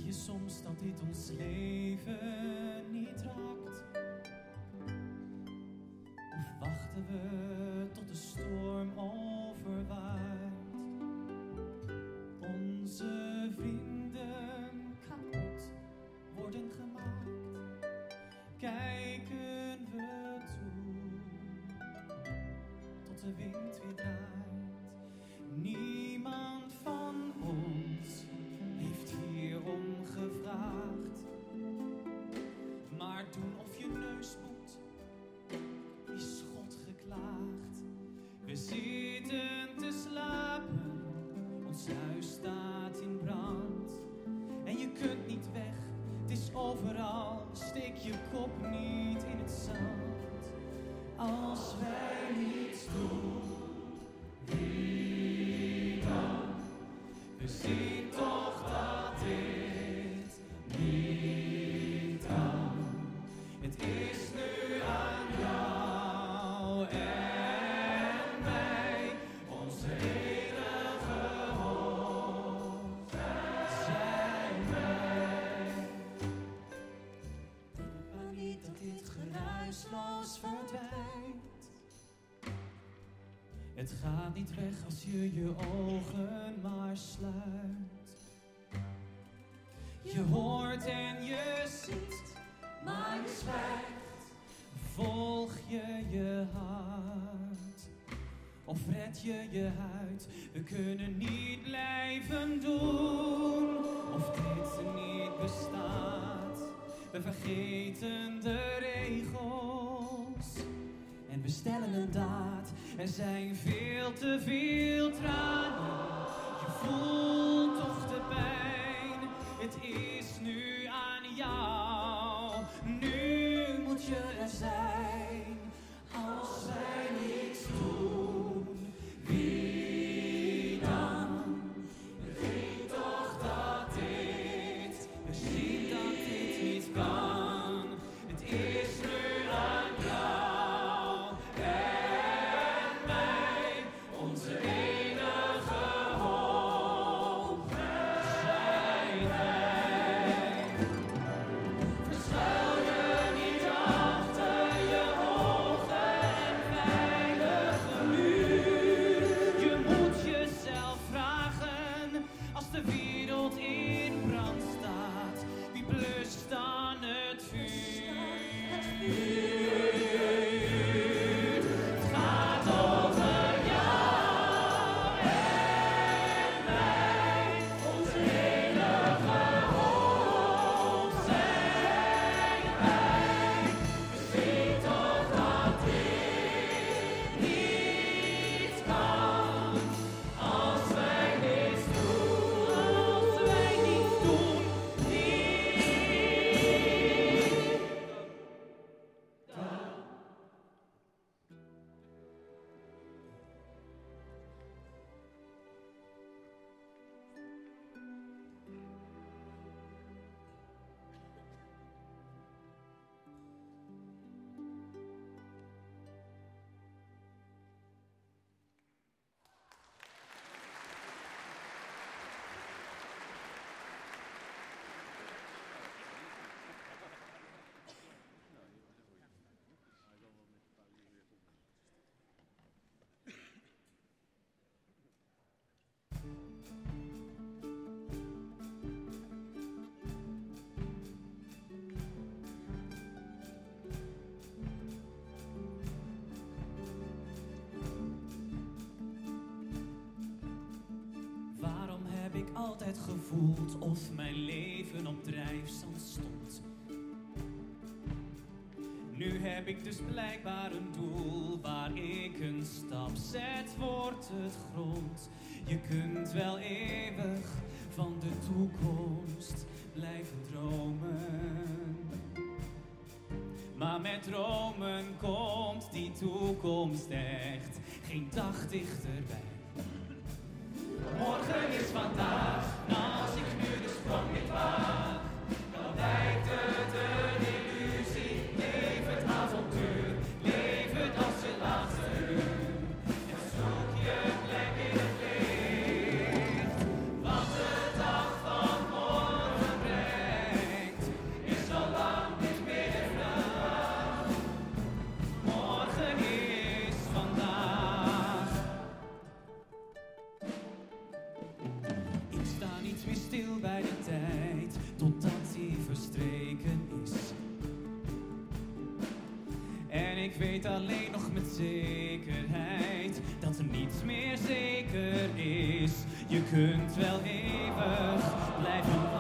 je soms dat dit ons leven niet raakt? Of wachten we tot de storm overwaait? Onze vrienden kapot worden gemaakt. Kijken we toe tot de wind weer draait. Niemand van ons heeft hierom gevraagd. Maar doen of je neus moet, is God geklaagd. We zitten te slapen, ons huis staat in brand. En je kunt niet weg, het is overal, steek je kop niet in het zand. Als wij niets doen, wie dan? We zien toch dat dit niet kan. Het is nu aan jou en mij, onze enige hoop zijn wij. Maar niet dat dit geruisloos verdwijnt. Het gaat niet weg als je je ogen maar sluit. Je hoort en je ziet, maar je zwijgt. Volg je je hart of red je je huid? We kunnen niet blijven doen of dit niet bestaat. We vergeten de regels en we stellen een daad. Er zijn veel te veel tranen, je voelt toch de pijn. Het is nu aan jou, nu moet je er zijn. Als wij niets doen, wie dan? We zien toch dat dit, we zien dat dit niet kan. Het is nu aan jou en mij, onze enige hoop zijn wij. Verschuil je niet achter je hoge en veilige muur. Je moet jezelf vragen, als de wereld in brand staat, wie blust dan het vuur? Het gaat over jou en mij, onze enige hoop zijn wij. We zien toch dat dit niet kan, als wij niets doen, als wij niets doen, waarom heb ik altijd gevoeld of mijn leven op drijfzand stond? Nu heb ik dus blijkbaar een doel, waar ik een stap zet, wordt het grond. Je kunt wel eeuwig van de toekomst blijven dromen, maar met dromen komt die toekomst echt geen dag dichterbij. Morgen is vandaag, nou als ik nu de sprong niet waag, dan lijkt het een illusie. Leef het avontuur, leef het als je laatste uur. En zoek je plek in het licht, want de dag van morgen brengt. nooit weer stil bij de tijd, totdat die verstreken is. En ik weet alleen nog met zekerheid dat er niets meer zeker is. Je kunt wel eeuwig blijven